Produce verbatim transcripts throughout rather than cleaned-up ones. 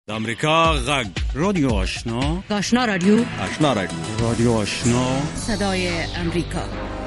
د امریکا غږ رادیو آشنا آشنا رادیو آشنا رادیو رادیو آشنا صدای امریکا.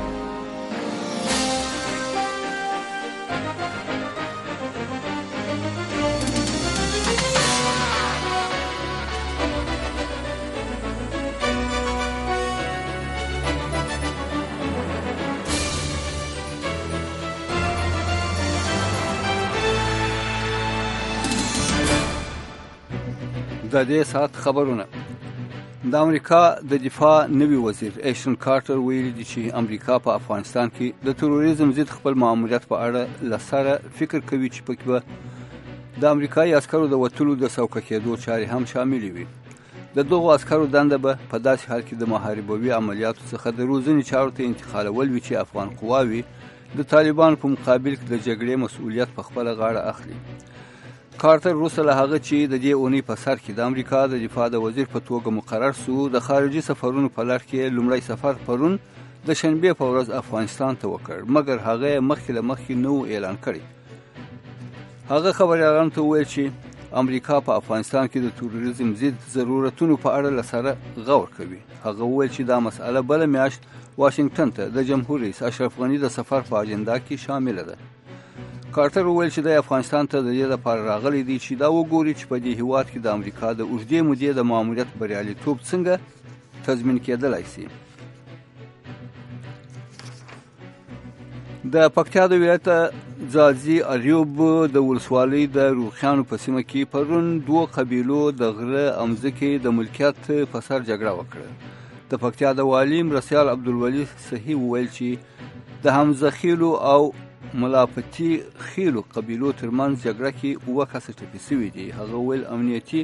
د دې سات خبرونه. د امریکا د دفاع نوی وزیر ایشن کارټر ویلي دی چې امریکا په افغانستان کې د تروریزم ضد خپل ماموریت په اړه لسره فکر کوي چې پکې به د امریکایي عسکرو د وټلو د سوکه کېدو چارې هم شامل وي. د دغو عسکرو دنده به په داسې حال کې د محاربوي عملیاتو څخه د روزنې چارو ته انتقالول وي چې افغان قواوي د طالبانو په مقابل کې د جګړې مسؤلیت په خپله غاړه اخلي. کارتر روسه له هغه چې د دې اونۍ په سر کې د امریکا د دفاع د وزیر په توګه مقرر سو د خارجي سفرونو په لړ کې لومړی سفر پرون د شنبه په ورځ افغانستان ته وکړ، مګر هغه مخکې له مخکې نو اعلان کړی. هغه خبريالانو ته وویل چې امریکا په افغانستان کې د تروریزم ضد ضرورتونو په اړه لسره غور کوي. هغه وویل چې دا مسأله بل میاشت واشنگټن ته د جمهور رئیس اشرف غنی د سفر په اجنډا کې شامل ده. کارتر وویل چې د افغانستان ته د دې لپاره راغلی دی چې دا وګوري چې په دې هیواد کې د امریکا د اوږدې مودې د ماموریت بریالیتوب څنګه تضمین کېدلی شي. د پکتیا د ولایت ځاځي اریوب د ولسوالۍ د روخیانو په سیمه کې پرون دوه قبیلو د غره امځکې د ملکیت په سر جګړه وکړه. د پکتیا د والي مرسیال عبدالولي صحیح وویل چې د حمزه او ملاپتي خیلو قبیلو ترمنځ جګړه کې اوه کسه ټپي شوي دي. هغه ویل امنیتي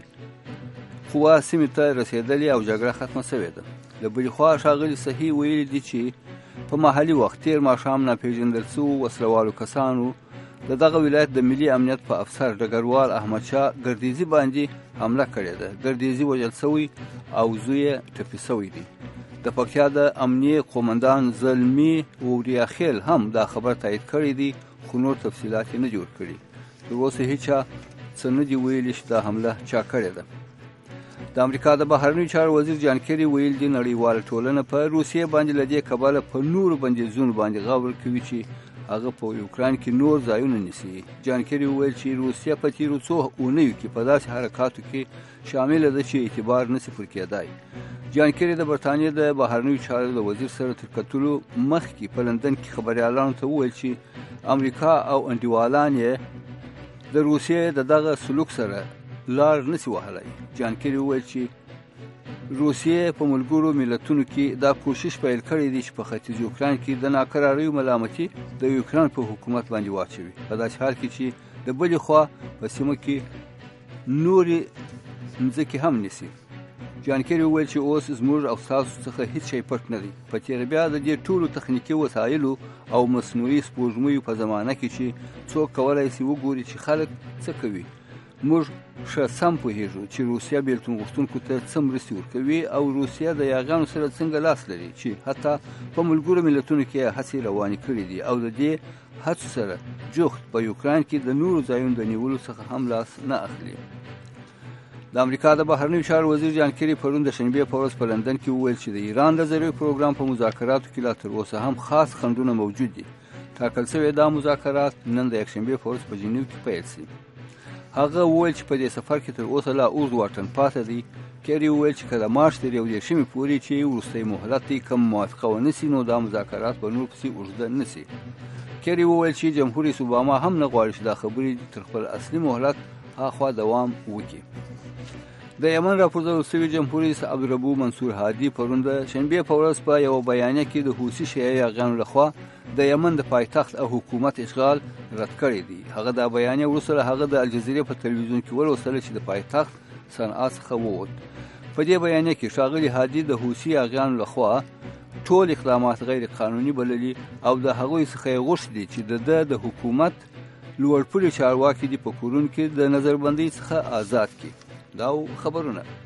قوا سیمې ته رسېدلې او جګړه ختمه شوې ده. له بلې خوا ښاغلي صحیح ویلي دي چې په محلي وخت تېر ماښام ناپېژندل شوو وسلوالو کسانو د دغه ولایت د ملي امنیت په افسر ډګروال احمدشاه ګردیزي باندې حمله کړې ده. ګردیزي وژل شوی او زوی یې ټپي شوی دی. د پکتیا د امنیه قومندان زلمی وریاخیل هم دا خبر تایید کړی دی، خو نور تفصیلات یې نه جوړ کړي. تر اوسه هیچا څه نه دي ویلي چې دا حمله چا کړې ده. د امریکا د بهرنیو چارو وزیر جان کیری ویل دی نړیواله ټولنه په روسیې باندې له دې کبله په نورو بندیزونو باندې غور کوي چې هغه په یوکران کې نور ځایونه نیسي. جان کیری ویل چې روسیه په تیرو څو اونیو کې په داسې حرکاتو کې شامله ده چې اعتبار نشي پر کېدای. جان کیری د برتانیې د بهرنیو چارو د وزیر سره تر کتلو مخکې په لندن کې خبريالانو ته وویل چې امریکا او انډیوالان یې د روسیې د دغه سلوک سره لار نشي وهلی. جان کیری وویل چې روسیې په ملګرو ملتونو کې دا کوشش پیل کړی دی چې په ختیځ یوکران کې د ناکراریو ملامتي د یوکران په حکومت باندې واچوي، په داسې حال کې چې د بلې خوا په سیمه کې نورې مځکې هم نیسي. جان کیری وویل چې اوس زموږ او ستاسو څخه هیڅ شی پټ نه دی. په تېره بیا د دې ټولو تخنیکي وسایلو او مصنوعي سپوږمیو په زمانه کې چې څوک کولی شي وګوري چې خلک څه کوي. موږ ښه سم پوهېږو چې روسیه بیلتون غوښتونکو ته څه مرستې ورکوي او روسیه د یاغیانو سره څنګه لاس لري چې حتی په ملګرو ملتونو کې هڅې روانې کړي دي او د دې هڅو سره جوخت په یوکران کې د نورو ځایونو د نیولو څخه هم لاس نه اخلي. د امریکا د بهرنیو چارو وزیر جان کیری پرون د شنبې په ورځ په لندن کې وویل چې د ایران د ذرې پروګرام په مذاکراتو کې لا تر اوسه هم خاص خنډونه موجود دي. ټاکل شوي دا مذاکرات نن د یکشنبې په ورځ په جنیو کې پیل شي. هغه وویل چې په دې سفر کې تر اوسه لا اوږد واټن پاتې دی. کیری وویل چې که د مارچ تر یو دېرشمې پورې چې وروستی مهلت دی کوم موافقه ونه سي نو دا مذاکرات به نور پسې اوږده نه سي. کیری وویل چې جمهور رئیس اوباما هم نه غواړي چې دا خبرې تر خپل اصلي مهلت هاخوا دوام وکړي. د یمن راپورځول شوي جمهور رئیس عبدالربو منصور هادي پرون د شنبې په ورځ په یوه بیانیه کې د حوثي شیعه یاغیانو لخوا د یمن د پایتخت او حکومت اشغال رد کړی دی. هغه دا بیانیه وروسته له هغه د الجزیرې په تلویزیون کې ولوستله چې د پایتخت صنعا څخه ووت. په دې بیانیه کې ښاغلي هادي د حوثي یاغیانو لخوا ټول اقدامات غیر قانوني بللي او د هغوی څخه یې غوښتي چې د ده د حکومت لوړپوړي چارواکي دي په کورونو کې د نظربندۍ څخه آزاد کړي. دا خبرونه